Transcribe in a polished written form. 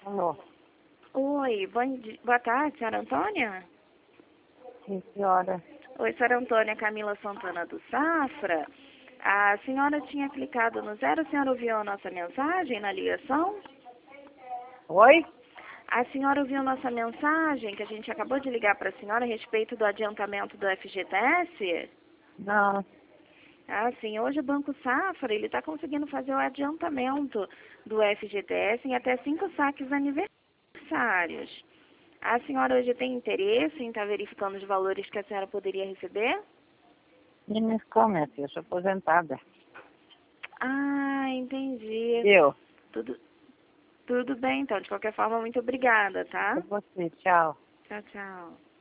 Alô, Oi, boa tarde, senhora Antônia? sim, senhora. Oi, senhora Antônia, Camila Santana do Safra. A senhora tinha clicado no zero, a senhora ouviu a nossa mensagem na ligação? Oi? A senhora ouviu nossa mensagem que a gente acabou de ligar para a senhora a respeito do adiantamento do FGTS? Não, Ah, sim, hoje o Banco Safra ele está conseguindo fazer o adiantamento do FGTS em até 5 saques aniversários. A senhora hoje tem interesse em estar verificando os valores que a senhora poderia receber? Inês Comércio, eu sou aposentada. Ah, entendi. Eu, Tudo, tudo bem, então. De qualquer forma, muito obrigada, tá? por você, tchau. Tchau, tchau.